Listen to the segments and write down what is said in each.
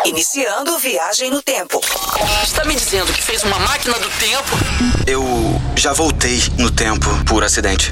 Iniciando viagem no tempo. Está me dizendo que fez uma máquina do tempo? Eu já voltei no tempo por acidente.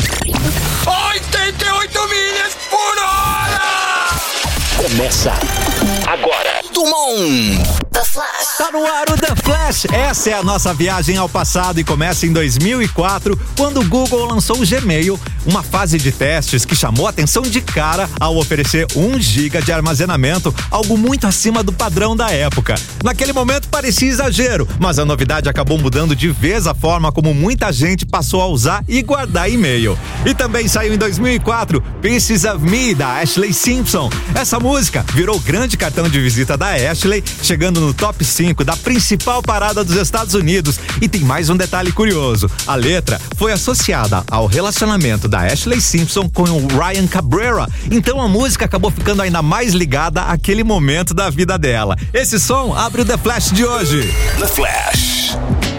88 milhas por hora! Começa agora. The Flash. Tá no ar o The Flash. Essa é a nossa viagem ao passado e começa em 2004, quando o Google lançou o Gmail, uma fase de testes que chamou a atenção de cara ao oferecer 1 GB de armazenamento, algo muito acima do padrão da época. Naquele momento parecia exagero, mas a novidade acabou mudando de vez a forma como muita gente passou a usar e guardar e-mail. E também saiu em 2004 Pieces of Me, da Ashlee Simpson. Essa música virou grande cartão de visita da Ashlee, chegando no top 5 da principal parada dos Estados Unidos. E tem mais um detalhe curioso: a letra foi associada ao relacionamento da Ashlee Simpson com o Ryan Cabrera, então a música acabou ficando ainda mais ligada àquele momento da vida dela. Esse som abre o The Flash de hoje. The Flash.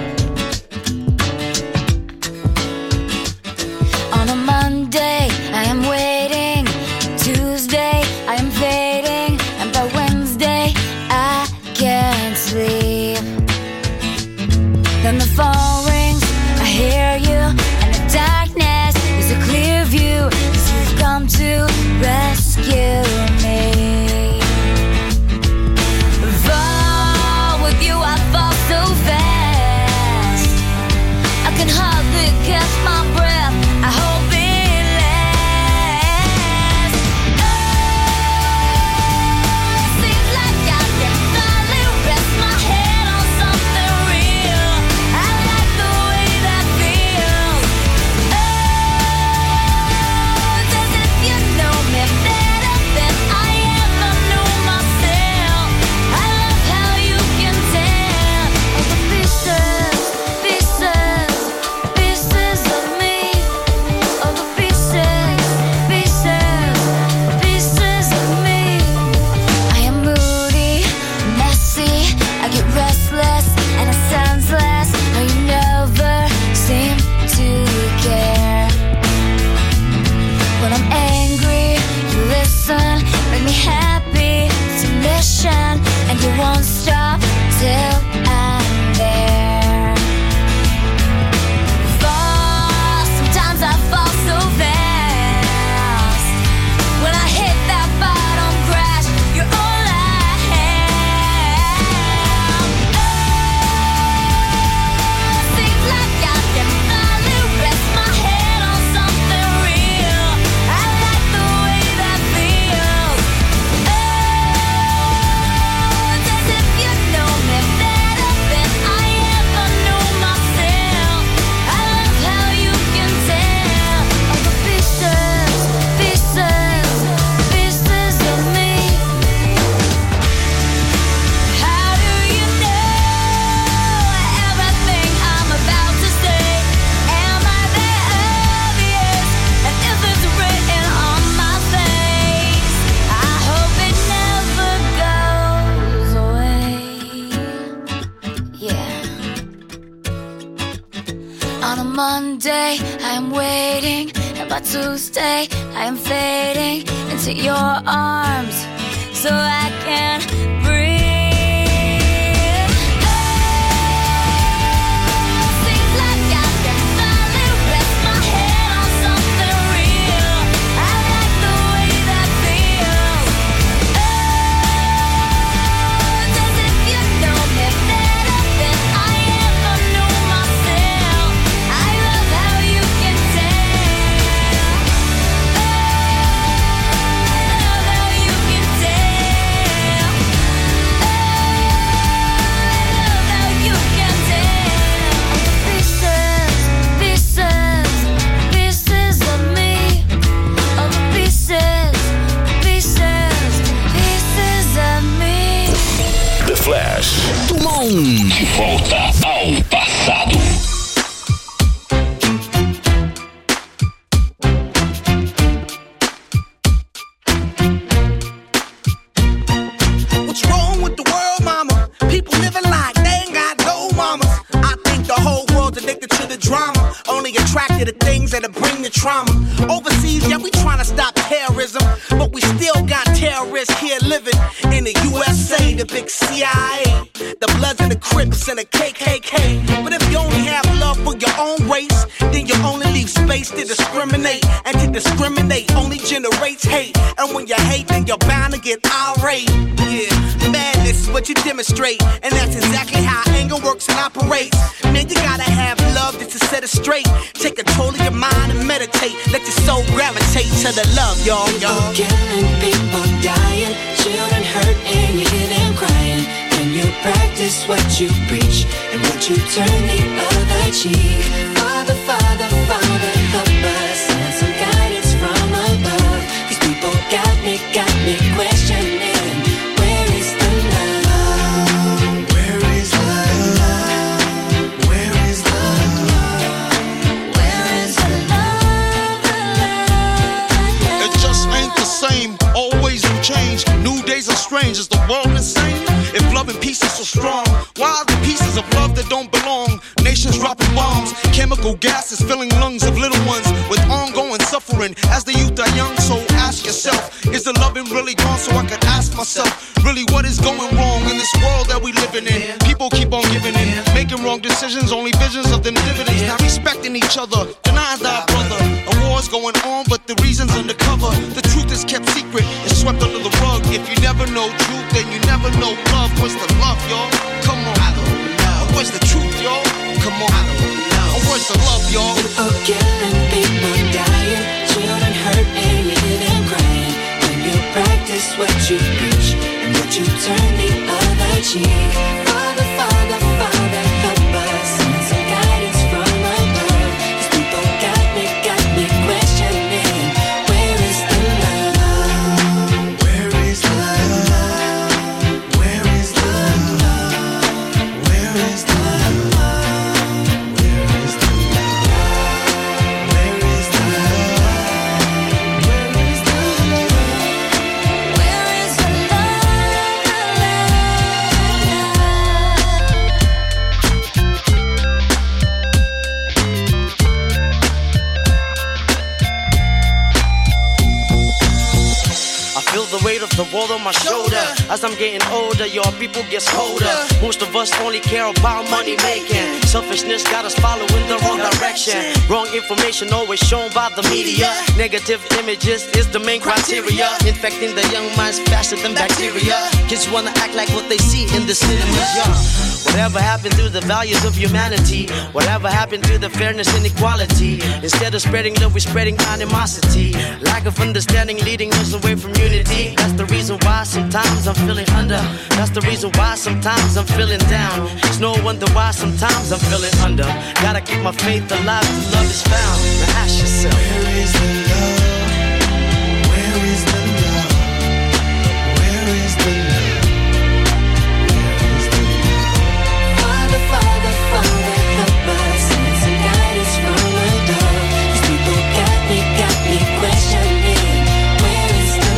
On a Monday, I am waiting. Tuesday, I am fading. And by Wednesday, I can't sleep. Then the phone rings, I hear you, and the darkness is a clear view, 'cause you've come to rescue me. Fall with you, I fall so fast. I can hardly catch my breath. I hope it lasts. Oh, seems like I can finally rest my head on something real. I like the way that feels. Oh, it's as if you know me better than I ever knew myself. I love how you can tell all the pieces, pieces, pieces of me. All the pieces, pieces, pieces of me. I am moody, messy, I get restless, and it sounds less. How you never seem to care. When I'm angry, you listen, make me happy, submission, and you won't stop till I'm there. Fall, sometimes I fall so fast. When I hit that bottom crash, you're all I have. Oh, seems like I can finally rest my head on something real. I like the way that feels. Oh, it's as if you know me better than I ever knew myself. I love how you can tell all the pieces, pieces, pieces of me. How do you know everything I'm about to say? Am I that obvious? And if it's written on my face, I hope it never goes away. Yeah. On a Monday, I am waiting, and by Tuesday, I am fading into your arms, so I can breathe. Oh, seems like I can finally rest my head on something real. I like the way that feels. Oh, it's as if you know me better than I ever knew myself. I love how you can tell. Oh, I love how you can tell. Oh, I love how you can tell. All the pieces, pieces, pieces of me. All the pieces, pieces, pieces of me. The Flash. De volta ao passado. What's wrong with the world, mama? People living like they ain't got no mamas. I think the whole world's addicted to the drama, only attracted to things that'll bring the trauma. Overseas, yeah, we trying to stop terrorism, but we still got terrorists here living in the USA. say the big CIA, the Bloods and the Crips and the KKK. But if you only have love for your own race, then you only leave space to discriminate. And to discriminate only generates hate. And when you hate, then you're bound to get irate. Yeah, madness is what you demonstrate. And that's exactly how anger works and operates. Man, you gotta have love just to set it straight. Take control of your mind and meditate. Let your soul gravitate to the love, y'all. People killing, people dying, children hurt and you hear them crying. When you practice what you preach and what you turn the other cheek. Father, Father, Father, help us. Send some guidance from above. These people got me questioning. Where is the love? Where is the love? Where is the love? Where is the love? It just ain't the same. Always new change. New days are strange. Is the world insane? If love and peace is so strong, why are the pieces of love that don't belong? Nations dropping bombs, chemical gases filling lungs of little ones with ongoing suffering as the youth are young. So ask yourself, is the loving really gone? So I could ask myself, really what is going wrong in this world that we living in? People keep on giving in, making wrong decisions, only visions of them dividends. Not respecting each other, denying thy brother. A war's going on, but the reason's undercover. The truth is kept secret, it's swept under the rug. If you never know truth, then you never know love. Where's the love, y'all? Come on. I don't know. Where's the truth, y'all? Come on. I don't know. Where's the love, y'all? People killing, people dying, children hurt and you hear them crying. When you practice what you preach and what you turn the other cheek. Father, Father, Father, help us. Send some guidance from above. These people got me questioning. Where is the love? Where is the love? Where is the love? Where is the love? Where is the love? Where is the love? Where is the love? Where is the I feel the weight of the world on my shoulder. As I'm getting older, your people gets colder. Most of us only care about money making. Selfishness got us following the wrong direction. Wrong information always shown by the media. Negative images is the main criteria. Infecting the young minds faster than bacteria. Kids wanna act like what they see in the cinemas, yeah. Whatever happened to the values of humanity? Whatever happened to the fairness and equality? Instead of spreading love, we're spreading animosity. Lack of understanding leading us away from unity. That's the reason why sometimes I'm feeling under. That's the reason why sometimes I'm feeling down. It's no wonder why sometimes I'm feeling under. Gotta keep my faith alive till love is found. Now ask yourself, Where is the love? Where is the love? Where is the love? Where is the love? Father, Father, Father, help us. Send some guidance from above. These people got me questioning. Where is the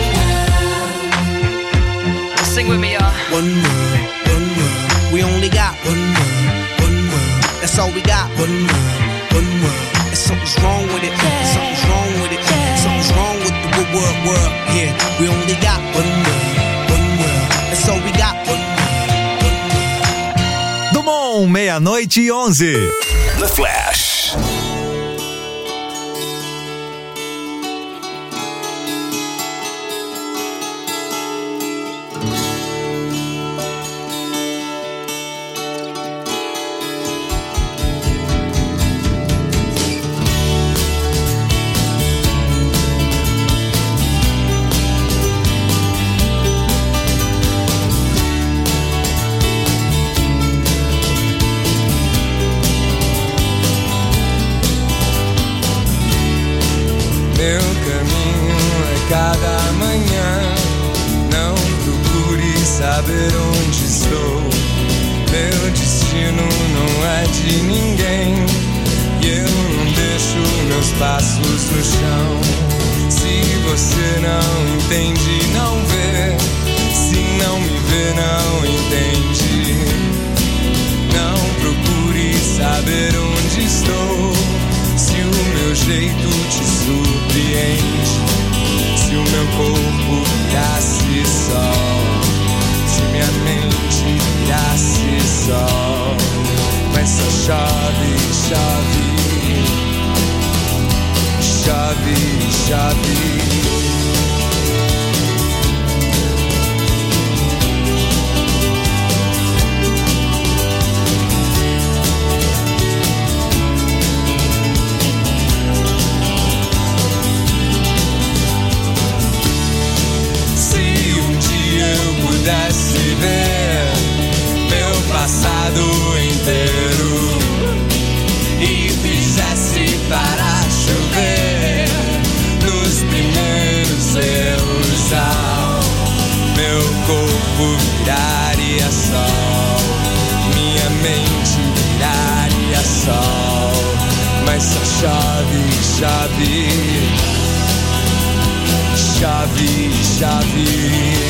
love? sing with me, y'all. One world, we only got one world, that's all we got. One world, and something's wrong with it, something's wrong with it, something's wrong with the world, yeah. We only got one world, that's all we got. One world. Dumont, 00:11. The Flash. Meu caminho é cada manhã. Não procure saber onde estou. Meu destino não é de ninguém. E eu não deixo meus passos no chão. Se você não entende, não vê. Se não me vê, não entende. Não procure saber onde estou. Se o meu jeito te surpreende, se o meu corpo nasce sol, se minha chave, chave, chave, chave. Pudesse ver meu passado inteiro e fizesse parar chover nos primeiros erros, meu corpo viraria sol, minha mente viraria sol, mas só chave, chave, chave, chave.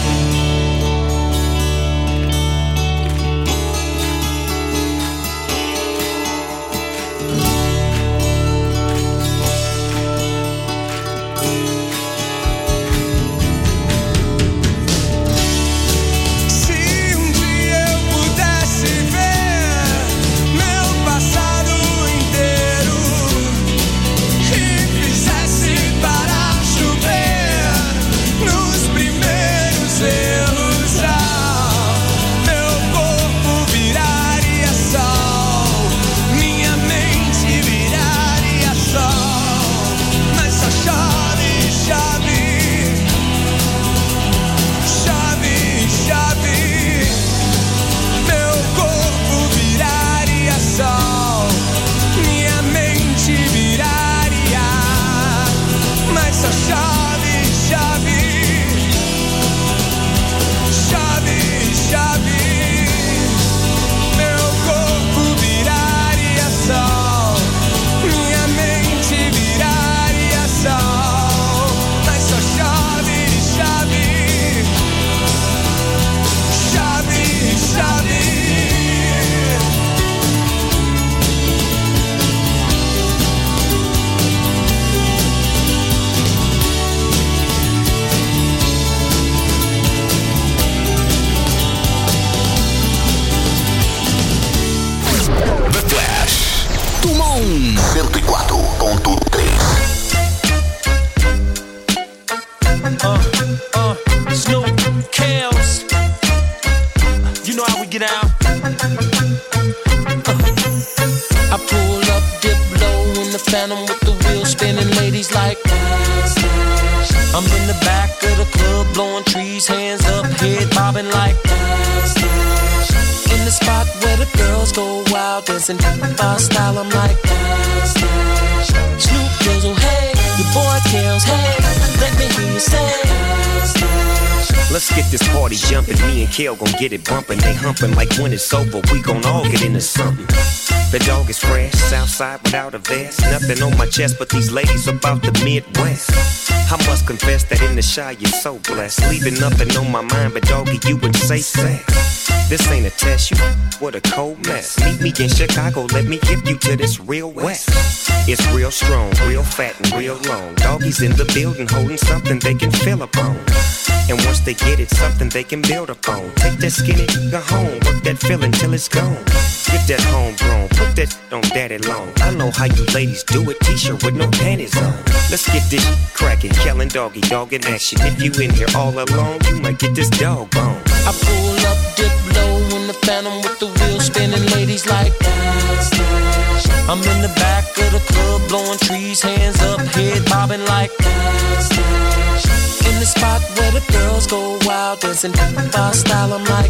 My style, I'm like Snoop Dizzle, hey, your boy kills, hey, let me hear you say. Let's get this party jumping, me and Kel gon' get it bumping. They humping like when it's over, we gon' all get into something. The dog is fresh, Southside without a vest. Nothing on my chest but these ladies about the Midwest. I must confess that in the shy you're so blessed. Leaving nothing on my mind but doggy, you would say sex. This ain't a test, you what a cold mess. Meet me in Chicago, let me give you to this real West. It's real strong, real fat and real long. Doggies in the building holding something they can feel upon. And once they get it, something they can build upon. Take that skinny nigga home, work that feeling till it's gone. Get that homegrown, put that on daddy long. I know how you ladies do it, t-shirt with no panties on. Let's get this crackin', Kel and Doggy, dog in action. If you in here all alone, you might get this dog bone. I pull up, dip low in the Phantom with the wheel spinning, ladies like I'm in the back of the club, blowing trees, hands up, head bobbing like in the spot where the girls go wild, dancing my style, I'm like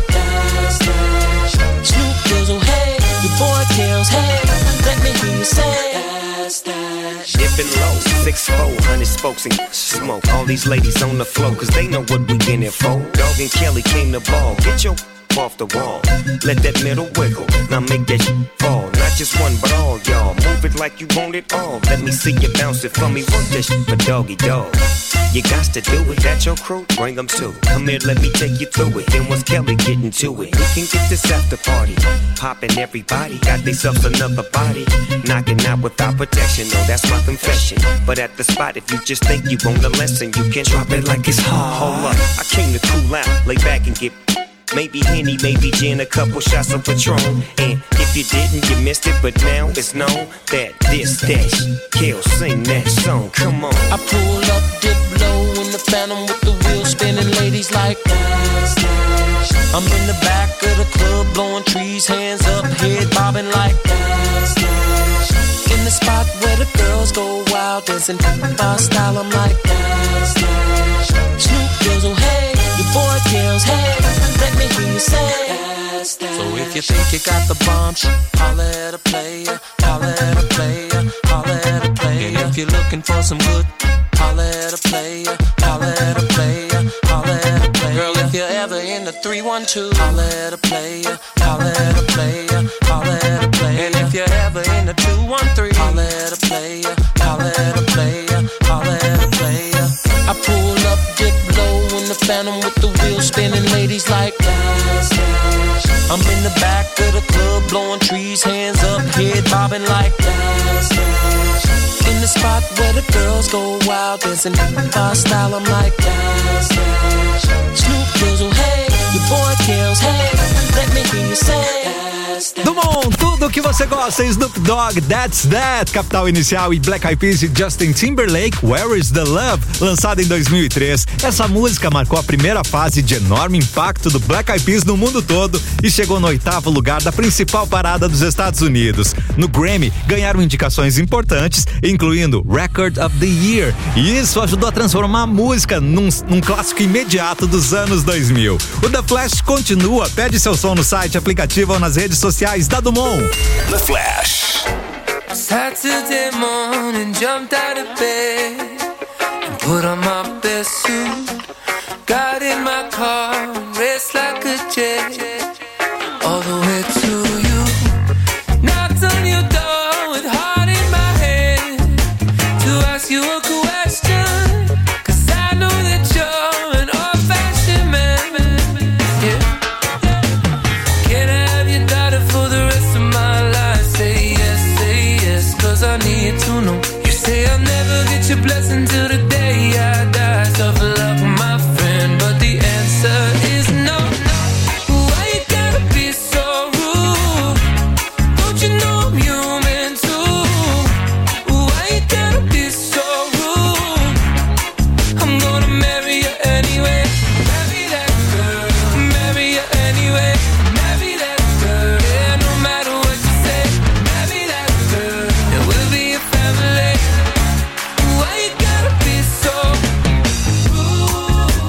Snoop Dizzle, hey, your boy kills, hey, let me hear you say Dipping low, 6'4", 100 spokes and smoke. All these ladies on the floor, cause they know what we in it for. Dog and Kelly came to ball, get your off the wall. Let that middle wiggle, now make that fall. Not just one, but all y'all. Move it like you want it all. Let me see you bounce it for me. Work that shit for doggy dog. You got to do it. That your crew? Bring them too. Come here, let me take you through it. Then once Kelly getting to it, we can get this after party. Popping everybody, got themselves another body. Knocking out without protection, no, that's my confession. But at the spot, if you just think you want a lesson, you can drop it like it's hard. Hold up, I came to cool out, lay back and get maybe Henny, maybe gin, a couple shots of Patron. And if If you didn't, you missed it, but now it's known that this, that, Kel, sing that song, come on. I pull up, dip low in the Phantom with the wheels spinning, ladies like dash, dash. I'm in the back of the club, blowing trees, hands up, head bobbing like dash, dash. In the spot where the girls go wild, dancing my style, I'm like dash, dash. Snoop Dizzle, hey, your boy Kells, hey, let me hear you say dash, dash. So if you think you got the bomb, holla at a player, holla at a player, holla at a player. And if you're looking for some good, holla at a player, holla at a player, holla at a player. Girl, if you're ever in the 312, holla at a player, holla at a player, holla at a player. And if you're ever in the 213, holla at a player, holla at a player, holla at a player. I pull up, dip low in the Phantom with the wheels spinning, ladies like dash, dash. I'm in the back of the club, blowing trees, hands up, head bobbing like dash, dash. In the spot where the girls go wild, dancing my style, I'm like dash, dash. Snoop Dizzle, hey, your boy Kells, hey, let me hear you say dash, dash. Dumont, tudo que você gosta, Snoop Dogg, That's That, Capital Inicial e Black Eyed Peas e Justin Timberlake, Where is the Love, lançada em 2003. Essa música marcou a primeira fase de enorme impacto do Black Eyed Peas no mundo todo e chegou no 8º lugar da principal parada dos Estados Unidos. No Grammy, ganharam indicações importantes, incluindo Record of the Year, e isso ajudou a transformar a música num clássico imediato dos anos 2000. O The Flash continua, pede seu som no site, aplicativo ou nas redes sociais da Dumont. The Flash. Saturday morning, jumped out of bed and put on my best suit. Got in my car and raced like a jet all the way to you. Knocked on your door with heart in my hand to ask you a question, 'cause I know that you're an old-fashioned man. Yeah. Can I have your daughter for the rest of my life? Say yes, 'cause I need to know. You say I'll never get your blessing till the day I die. Tough luck, my friend, but the answer is no. Why you gotta be so rude? Don't you know I'm human too? Why you gotta be so rude? I'm gonna marry you anyway. Marry that girl, marry you anyway. Marry that girl, yeah, no matter what you say. Marry that girl, and we'll be a family. Why you gotta be so rude?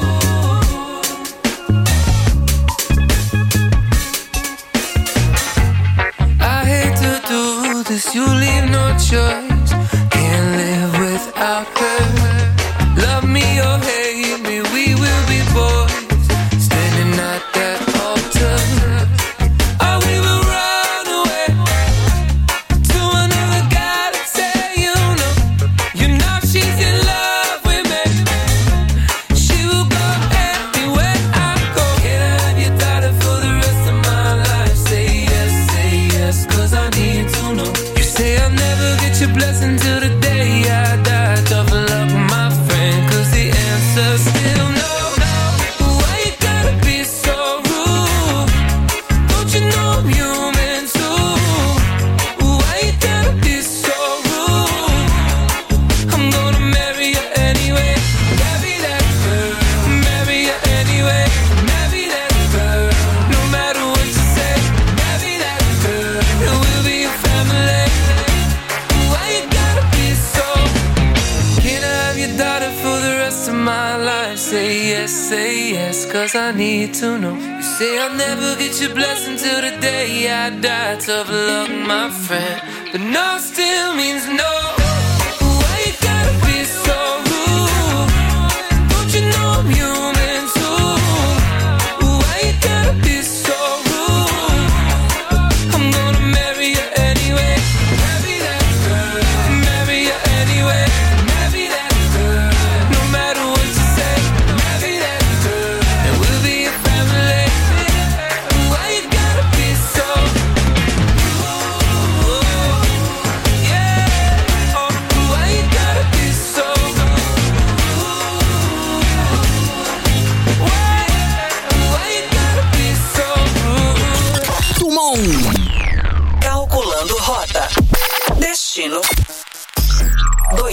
I hate to do this, you leave no choice. Can't live without her. Love me or hate me, we will be boys, standing at that altar. Or we will run away to another guy to say you know she's in love with me. She will go anywhere I go. Can I have your daughter for the rest of my life? Say yes, 'cause I need to know. You say I'll never get your blessing till the day I die. Tough luck, my friend, 'cause the answer's still no. Why you gotta be so rude? Don't you know I'm human too? Why you gotta be so rude? I'm gonna marry you anyway. Marry that girl, marry you anyway. Marry that girl, no matter what you say. Marry that girl, and we'll be a family. Why you gotta be so? Can I have your daughter for the rest of my life? Say yes, 'cause I need to know. You say I'll never get your blessing till the day I die. Tough luck, my friend, but no still means no. Why you gotta be so rude? Don't you know I'm human too? Why you gotta be so rude? I'm gonna marry you anyway. Marry that girl, marry you anyway. Marry that girl, no matter what you say. Marry that girl, and we'll be a family. Why you gotta be so rude? Yeah.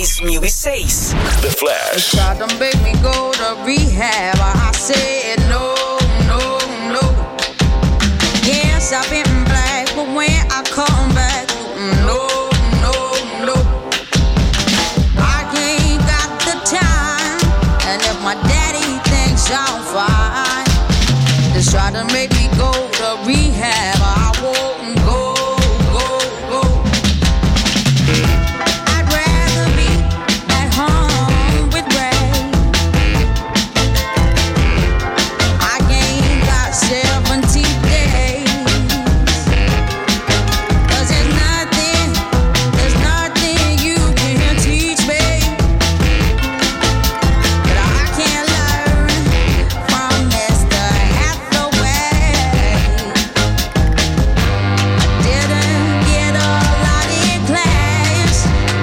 2006. The Flash. They tried to make me go to rehab. I said no, no, no. Yes, I've been black, but when I come back, no, no, no. I ain't got the time, and if my daddy thinks I'm fine, they try to make me go to rehab. I won't go, go, go. I'd rather be at home with Ray. I ain't got 70 days. 'Cause there's nothing you can teach me that I can't learn from Mr. Hathaway. Didn't get a lot in class,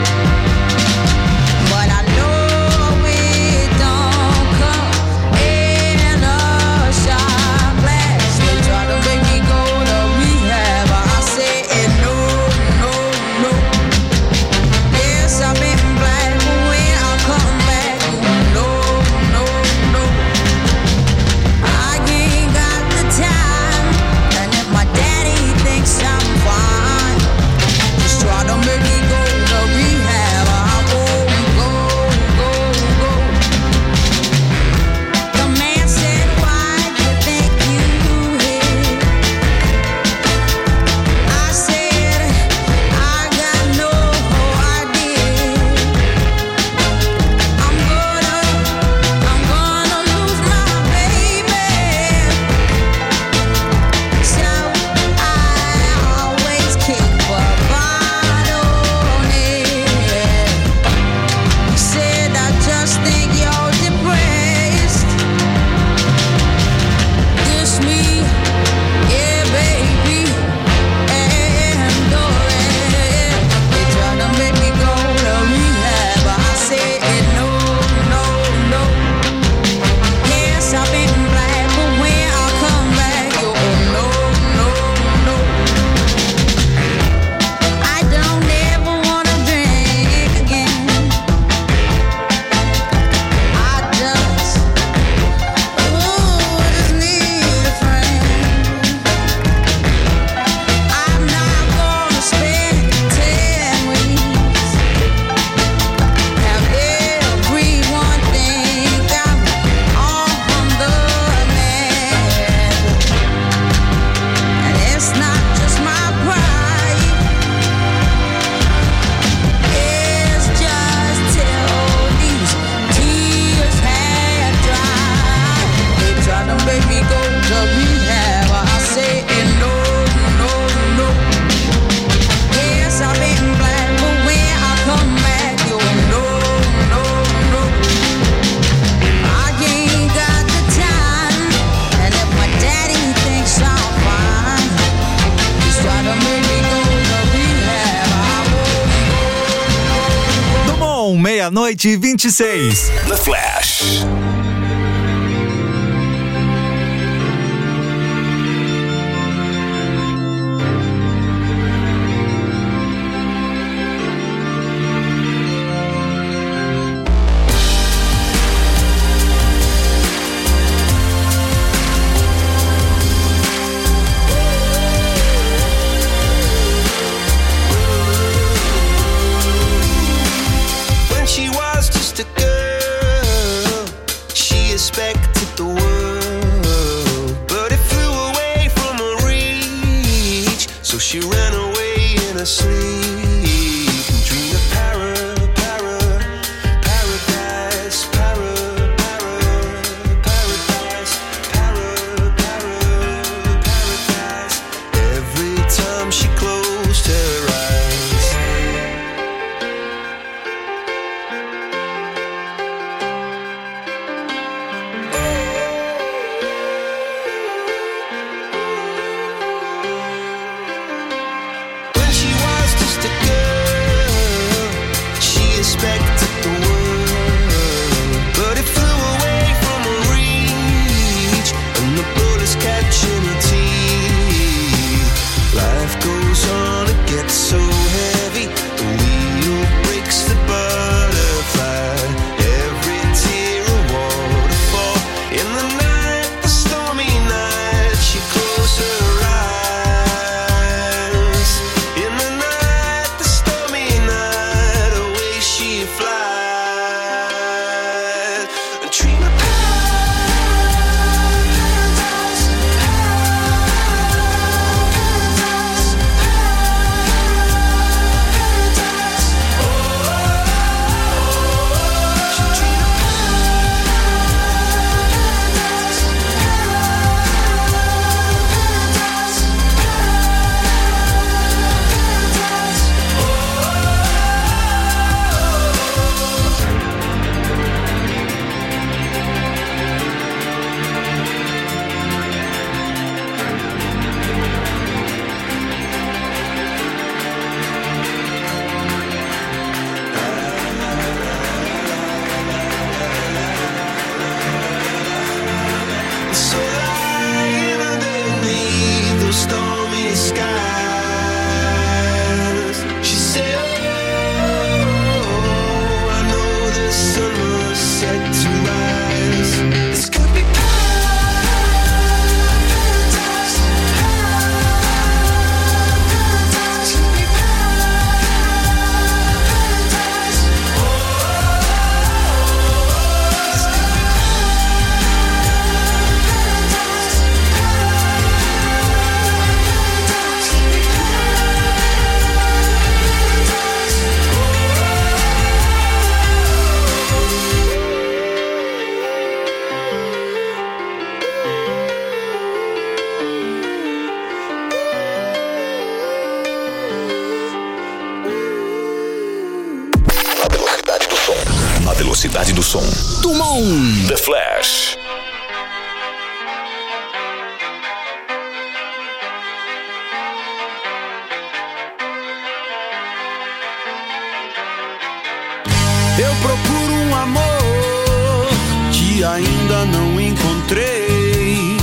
but I know it don't come in a shot glass. They try to make me go to rehab. I said no, no, no. Yes, I've been black, but when I come back, no, no, no. I ain't got the time, and if my daddy thinks I'm fine, just try to make me go to rehab. I won't go, go, go. The man said, why you think you hit? I said, I got no idea. I'm gonna lose my baby. So I always keep a bottle near. Said I just think you're depressed. Diss me, yeah, baby, and go ahead. They try to make me go to rehab. I said no, no, no. Yes, I've been black, but when I come back, you no, no, no. I don't ever wanna drink again. I just need a friend. I'm not gonna spend 10 weeks. Have everyone think I'm on the man. And it's not just my pride. It's just till these tears have dried. They try to make me go to rehab. I say no, no, no. Yes, I've been black, but when I come back, you no, no, no. I ain't got the time, and if my daddy thinks I'm fine, he's trying to make me go to rehab. I won't Do Bom, 00:26. The Flash. When she was just a girl, she expected the world, but it flew away from her reach. So she ran away in her sleep and dreamed of paradise, paradise. Every time she closed her eyes. When she was just a girl, she expected the world, but it flew away from her reach, and the bullets catching her teeth. Life goes on, it gets so heavy, the wheel breaks the bottom. velocidade do som. Tumon. The Flash. Eu procuro um amor que ainda não encontrei,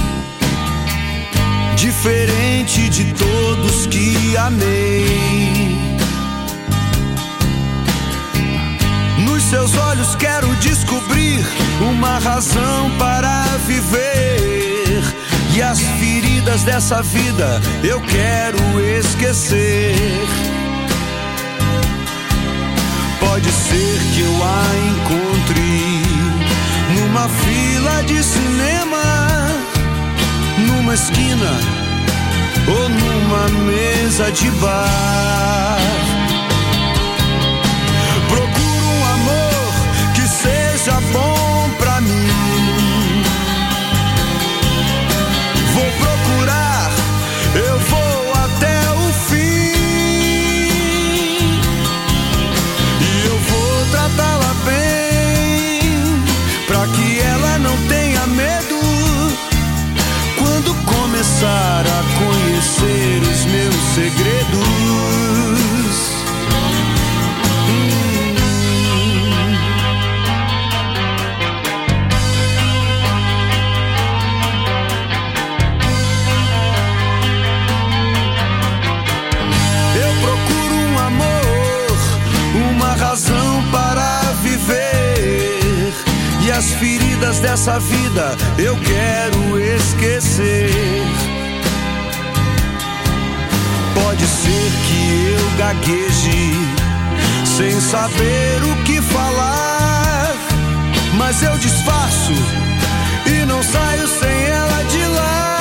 diferente de todos que amei. Nos seus olhos quero descobrir uma razão para viver, e as feridas dessa vida eu quero esquecer. Pode ser que eu a encontre numa fila de cinema, numa esquina ou numa mesa de bar. Procuro um amor que seja bom pra mim. Vou procurar, eu vou até o fim. Tratá-la bem, pra que ela não tenha medo quando começar a conhecer os meus segredos. Eu procuro um amor, uma razão para viver, e as feridas dessa vida eu quero esquecer. Pode ser que eu gagueje sem saber o que falar, mas eu disfarço e não saio sem ela de lá.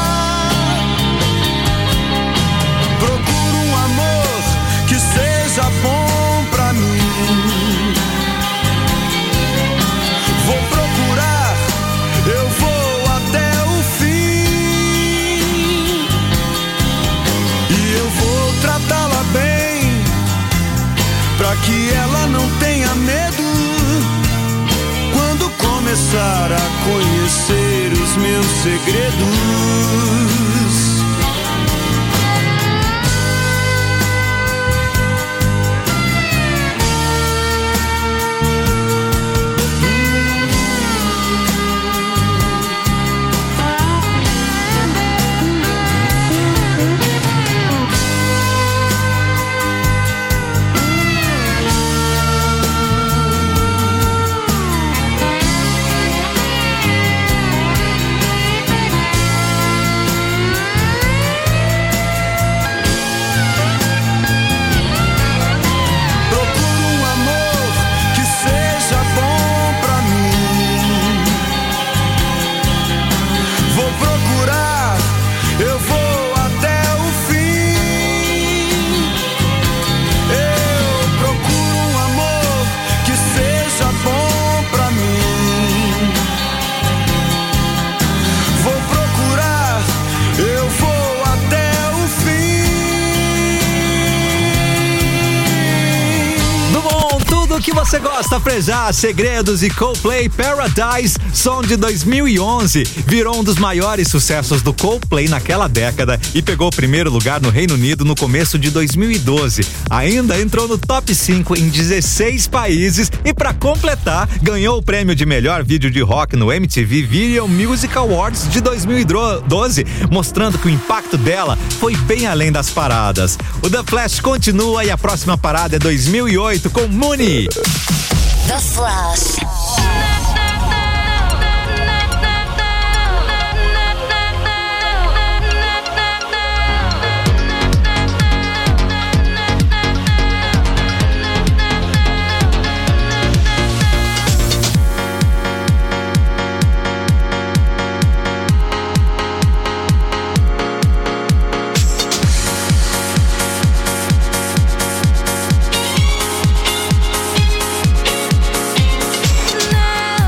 Procuro um amor que seja bom pra mim. Vou procurar, eu vou até o fim. E eu vou tratá-la bem, pra que ela não tenha medo quando começar a conhecer os meus segredos. Que você gosta, Frejá, Segredos e Coldplay Paradise, som de 2011, virou um dos maiores sucessos do Coldplay naquela década e pegou o primeiro lugar no Reino Unido no começo de 2012. Ainda entrou no top 5 em 16 países e, para completar, ganhou o prêmio de melhor vídeo de rock no MTV Video Music Awards de 2012, mostrando que o impacto dela foi bem além das paradas. O The Flash continua e a próxima parada é 2008 com Mooney. The Flash. Now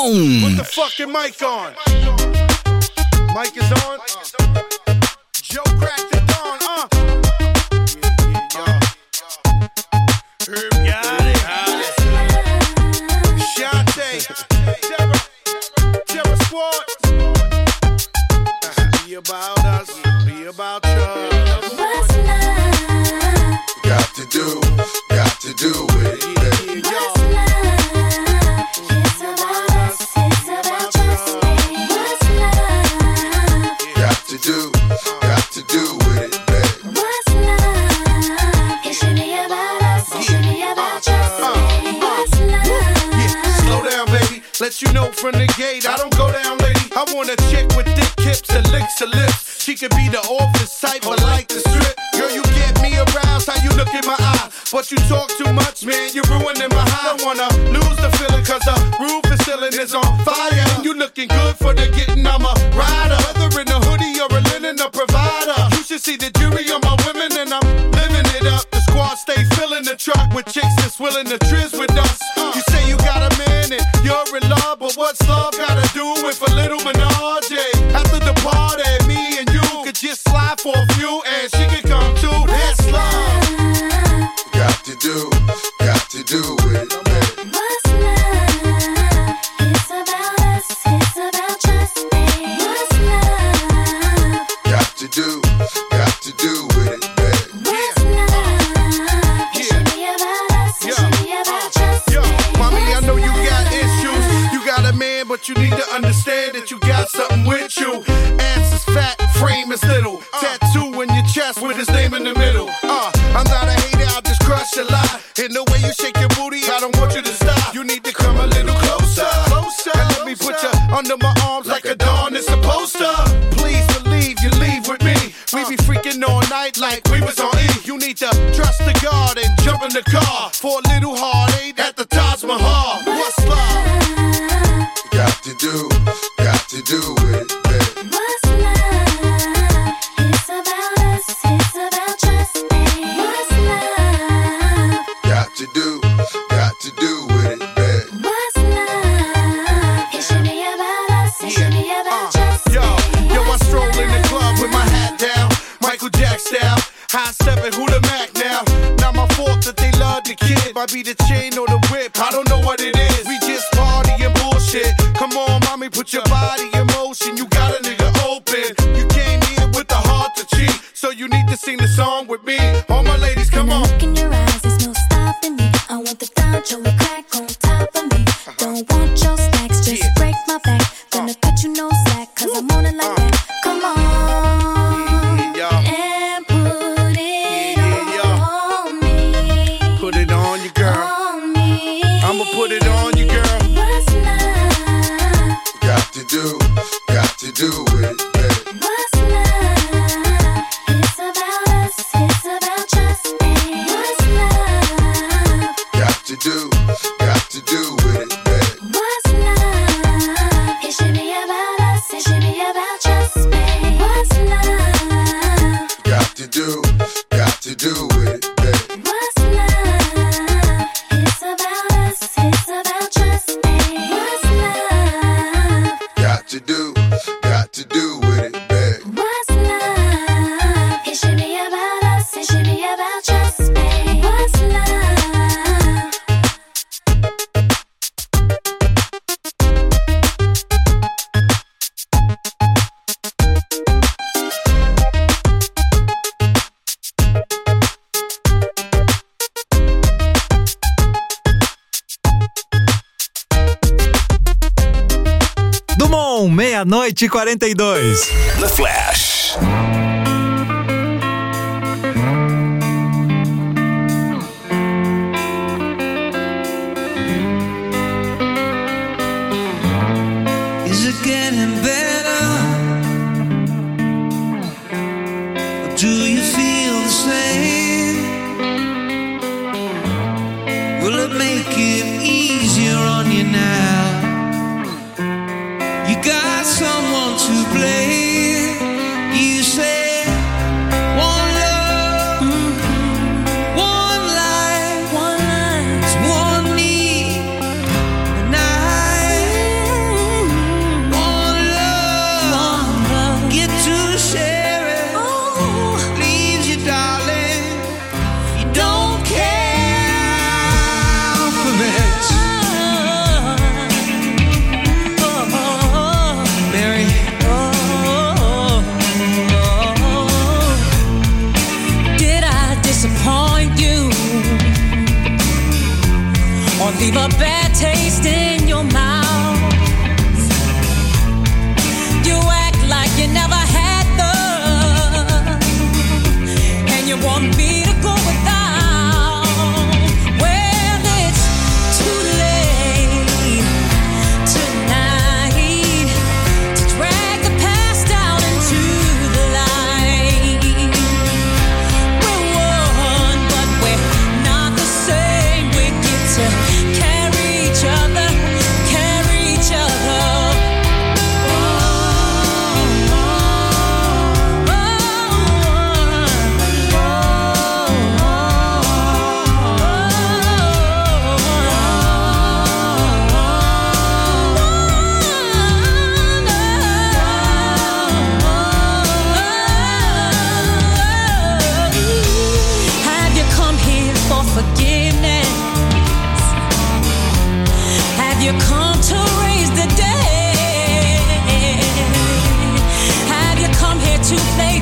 Dumont. Put the fucking mic on. Mic is on. Joe cracked the dawn. Herb got it. Shantae. Terror Squad. Be about us. Be about you. Got to do with it. Got to do with it, babe. What's love? It should be about us. It should be about just me. What's love? Yeah, slow down, baby. Let you know from the gate, I don't go down, lady. I want a chick with thick hips and licks her lips. She could be the office type, but like the strip. Girl, you get me aroused, how you look in my eye. But you talk too much, man, you're ruining my high. I don't wanna lose the feeling, cause the roof is ceiling is on fire. And you looking good for the getting, I'm a rider. Whether in a hoodie or a linen, a provider. You should see the jury on my women, and I'm living it up. The squad stay filling the truck with chicks that's willing to trizz with us. You say you got a man and you're in love, but what's love gotta do with a little menage? After the party, me and you could just slide for a few, and she could come too. That's love. Got to do with it, babe. What's love? It's about us. It's about just me. What's love? Got to do with it, babe. What's love? It should be about us. It should be about just me. Mommy, I know you got issues. You got a man, but you need to understand that you got something with you. Ass is fat, frame is little. Tattoo in your chest with his name in the middle. I'm not a hater, I'll just crush a lot. And the way you shake your booty, I don't want you to stop. You need to come a little closer. And let me put you under my arms like a dawn is supposed to. Please believe you leave with me. We be freaking all night like we was on E. You need to trust the God and jump in the car for a little heartache at the Taj Mahal. What's love? Got to do with it, babe. What's love? It's about us. It's about just me. What's love? Got to do with it, babe. What's love? It should be about us. It should be about just me. Yo, I stroll in the club with my hat down, Michael Jack style. High stepping, who the Mac now? Not my fault that they love the kid. Might be the chain or the whip, I don't know what it is. We just party and bullshit. Come on, mommy, put your body in motion. You got a nigga open. You came here with the heart to cheat, so you need to sing the song with me. All my ladies, come on. Look in your eyes, there's no stopping me. I want the Don Joey crack on top of me. Don't want your stacks, just break my back. Gonna cut you no slack, cause I'm on it like that. Come on. And put it on me. Put it on you, girl. On me. I'ma put it on you, girl. What's love? Got to do with it, babe. What's love? It's about us. It's about just me. What's love? Got to do with it, babe. What's love? It should be about us. It should be about just me. What's love? Got to do with it, babe. What's love? It's about us. It's about just me. What's love? Got to do with it, babe. What's love? It should be about us. It should be about just me. What's love? Dumont, 00:42. The Flash. Is it getting better? Or do you feel the same? Will it make it easier on you now? You got someone to blame. You say or leave a bad taste in your mouth. You act like you never had love, and you want me to go without. Well, it's too late tonight to drag the past out into the light. We're one, but we're not the same. We get to carry each other, carry each other. Have you come here for forgiveness? Have you come to raise the dead? Have you come here to play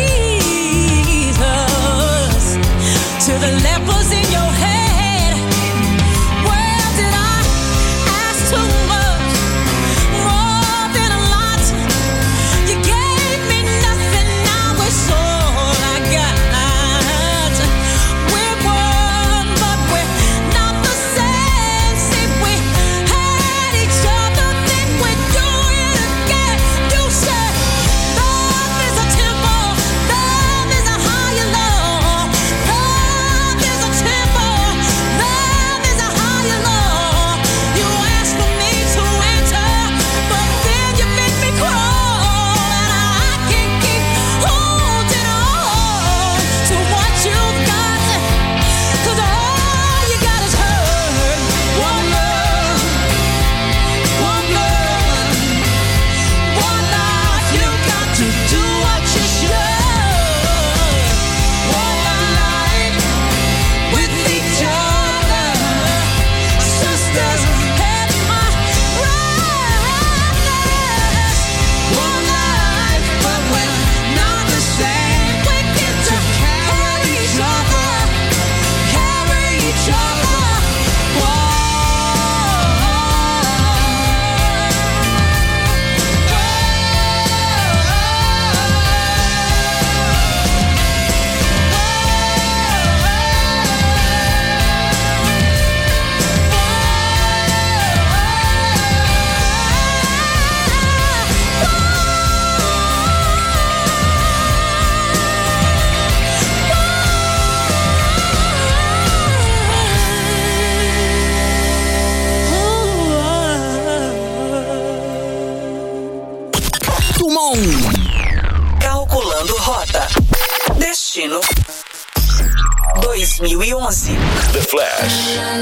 Jesus to the lepers in your head? Well, did I ask too much? More than a lot. You gave me nothing, now it's all I got. We're one, but we're not the same. See, we had each other, then we do it again. You said love is a temple, love is a higher law. Love is a temple, love is a higher law. You asked for me to enter, but then you make me crawl, and I can't keep holding on to what you got, 'cause all you got is hurt. One love, one blood, one life. You got to do what you should. One life with each other, sisters and my brothers. One life, but we're not the same. We get to carry each other, carry each other. Calculando rota. Destino 2011. The Flash.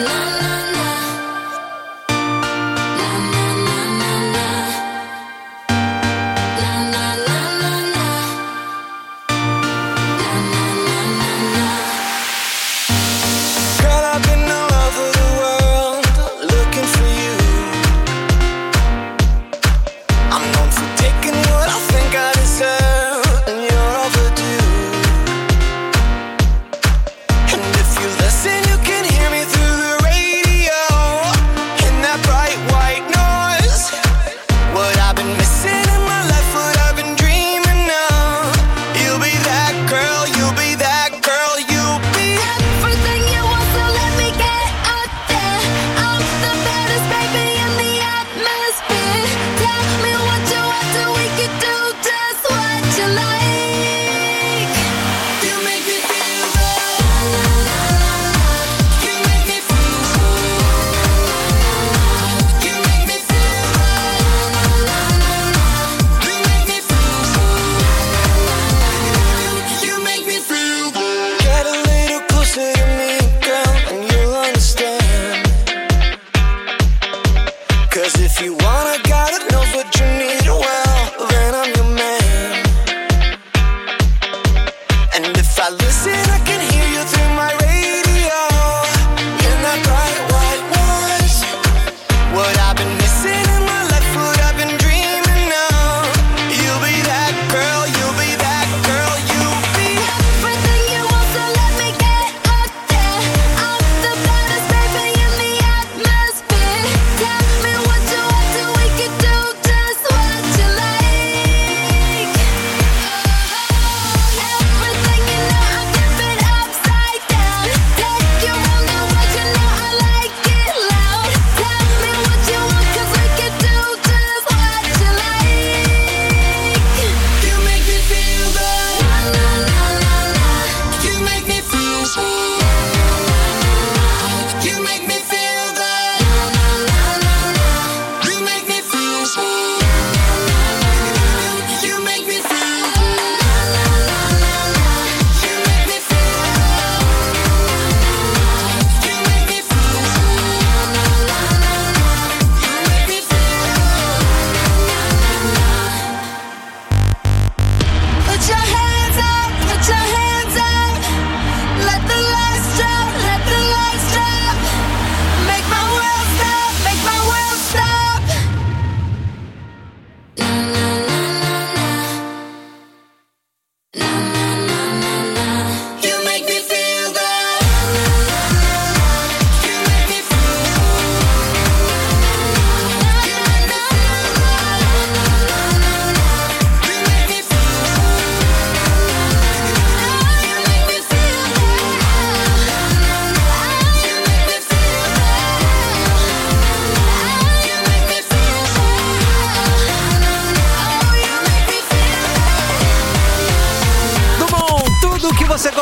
Girl, I've been all over the world looking for you. I'm known for taking what I think I deserve, and you're overdue. And if you listen, you can hear me through the radio.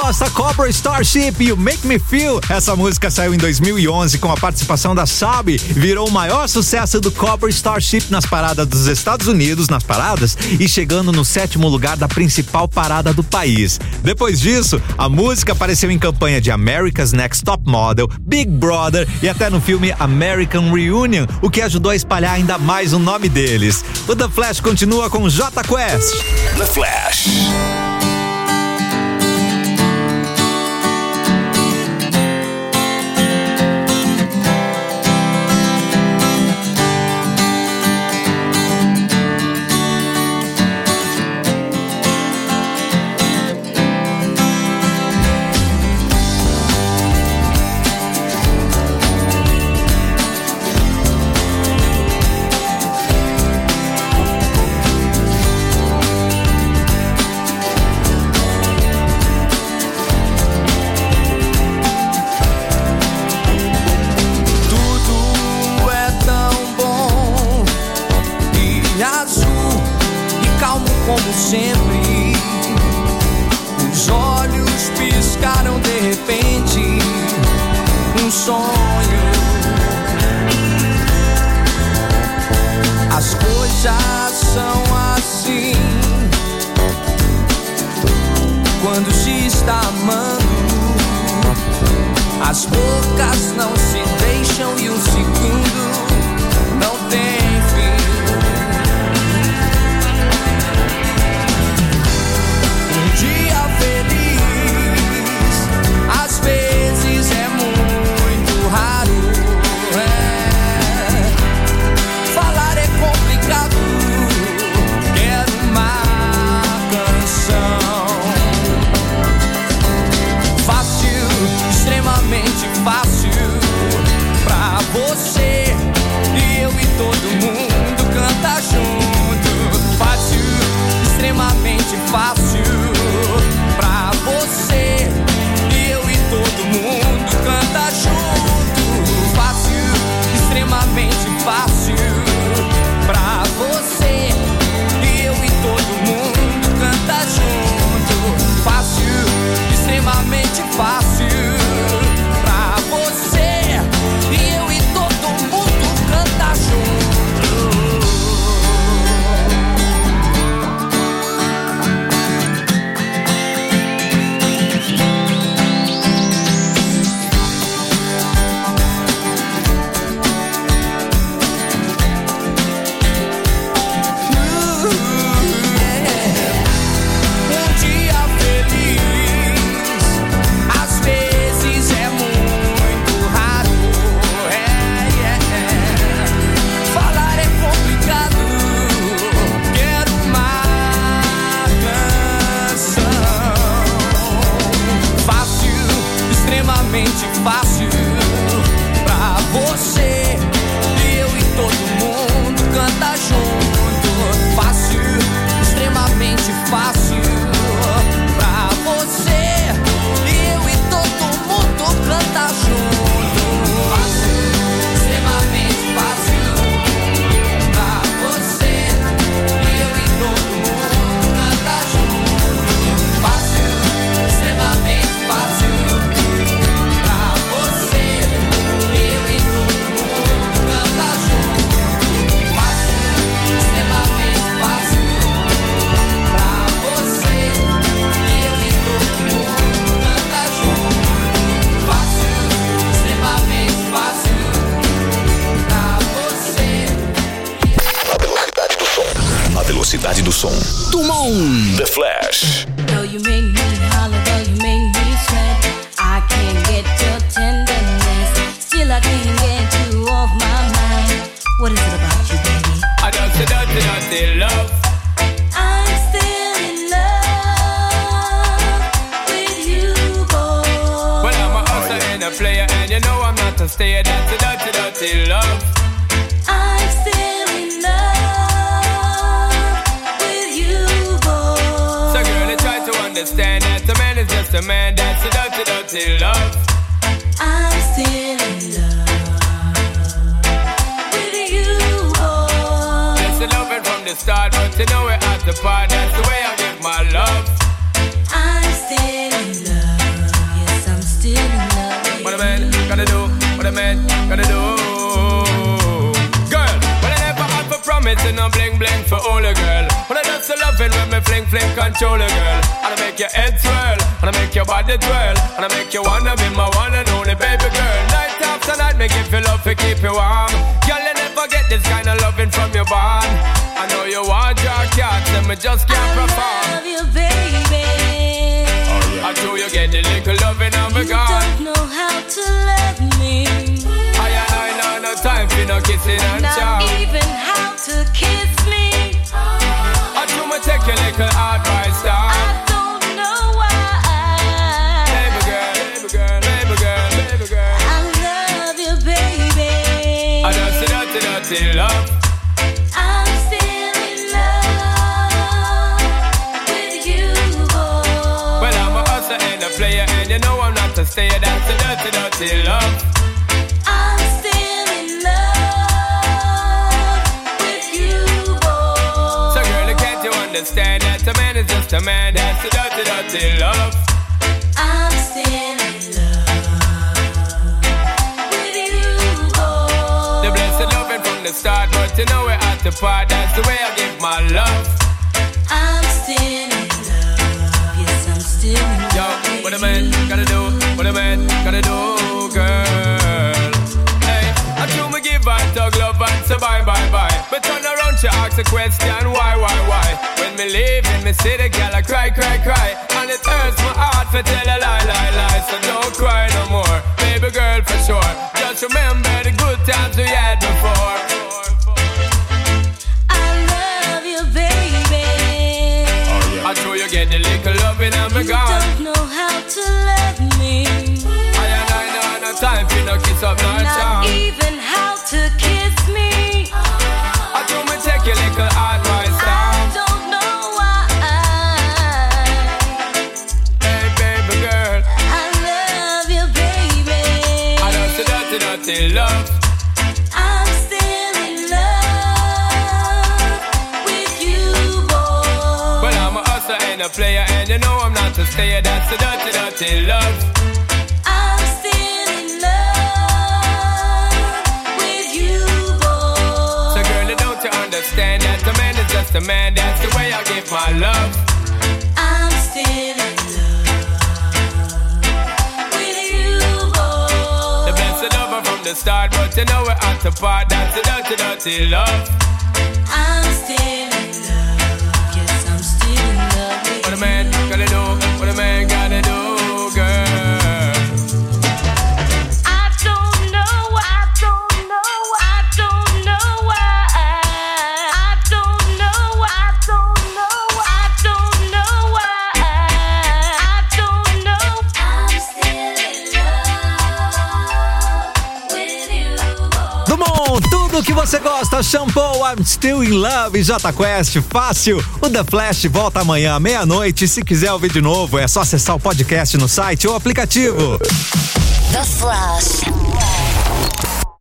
gosta? Cobra Starship e o Make Me Feel. Essa música saiu em 2011 com a participação da Sabi. Virou o maior sucesso do Cobra Starship nas paradas dos Estados Unidos, e chegando no 7º lugar da principal parada do país. Depois disso, a música apareceu em campanha de America's Next Top Model, Big Brother e até no filme American Reunion, o que ajudou a espalhar ainda mais o nome deles. O The Flash continua com Jota Quest. The Flash. Como sempre, os olhos piscaram de repente, um sonho. As coisas são assim quando se está amando. As bocas não se deixam e um segundo não tem fim. Dia feliz, às vezes é muito raro. Falar é complicado. Quero uma canção fácil, extremamente fácil pra você e eu e todo mundo canta junto. Fácil, extremamente fácil. Pra você e eu e todo mundo canta junto. Fácil, extremamente fácil. Pra você e eu e todo mundo canta junto. Fácil, extremamente fácil. Pra você e eu e todo mundo canta junto. Fácil pra você e eu e todo mundo canta junto. Fácil, extremamente fácil pra você e eu e todo mundo canta junto. Fácil, extremamente fácil pra você e eu e todo mundo canta junto. Fácil, extremamente fácil. Velocidade do som. Tumon. The Flash. Though you make me holler, though you make me sweat, I can't get your tenderness. Still I can't get you off my mind. What is it about you, baby? I don't say dirty love. I'm still in love with you, boy. Well, I'm a hustler and a player, and you know I'm not a stayer. That's a dirty love. I'm still in love with you, boy. So girl, I try to understand that a man is just a man. That's a dirty love. I'm still in love with you, boy. That's the loving from the start, but you know we're at the part. That's the way I give my love. I'm still in love. gotta do, what a man gotta do. Girl, when I never have a promise and no bling bling for all a girl. When I just love it when me fling fling control a girl. And I make your head swirl, and I make your body twirl, and I make you wanna be my one and only baby girl. Night after night, make you feel love to keep you warm. Girl, you never get this kind of loving from your bond. I know you want your cats, and me just can't perform. I love you, baby. I know you get the little loving of a God. You don't know how to love me. I know no time for no kissing and chow. Not even how to kiss me. I do me take your little advice down. I don't know why. Baby girl, baby girl, baby girl, baby girl. I love you, baby. I don't see dirty, dirty love. I'm still in love with you, boy. Well, I'm a hustler and a player, and you know I'm not to stay. That's the dirty, dirty love. I'm still in love with you, boy. So girl, can't you understand that a man is just a man? That's the dirty, dirty love. I'm still in love with you, boy. The blessed loving from the start, but you know we're at the part. That's the way I give my love. I'm still in love. Yes, I'm still in love. Yo, what a man gotta do, what a man gotta do, girl. Hey, I do me give and tug love and say bye, bye, bye. But turn around, she ask a question, why? When me leave in me city, girl, I cry, cry, cry. And it hurts my heart for tell a lie, lie, lie. So don't cry no more, baby girl, for sure. Just remember the good times we had before. I love you, baby. I know you get the little loving and me You gone. don't know how to love me. I know no time for no kiss up, no Not charm. even how to kiss me. I do me take your little advice down. I don't know why. Hey baby girl, I love you, baby. I don't see dirty, dirty love. I'm still in love with you, boy. Well, I'm a hustler and a player, and you know I'm not to stay. That's the dirty, dirty love. I'm still in love with you, boy. So girl, don't you understand that a man is just a man? That's the way I give my love. I'm still in love with you, boy. The blessed lover from the start, but you know we're at the part. That's the dirty, dirty love. I'm still in love. Yes, I'm still in love with What a man gotta do, what a man gotta do, girl. I don't know why. I don't know why. I don't know why. I don't know why. I don't know why. I don't know why. I don't know. I'm still in love with you, boy. Dumont, tudo que você gosta, Shampoo, I'm Still in Love, Jota Quest, fácil. O The Flash volta amanhã, meia-noite. Se quiser ouvir de novo, é só acessar o podcast no site ou aplicativo. The Flash.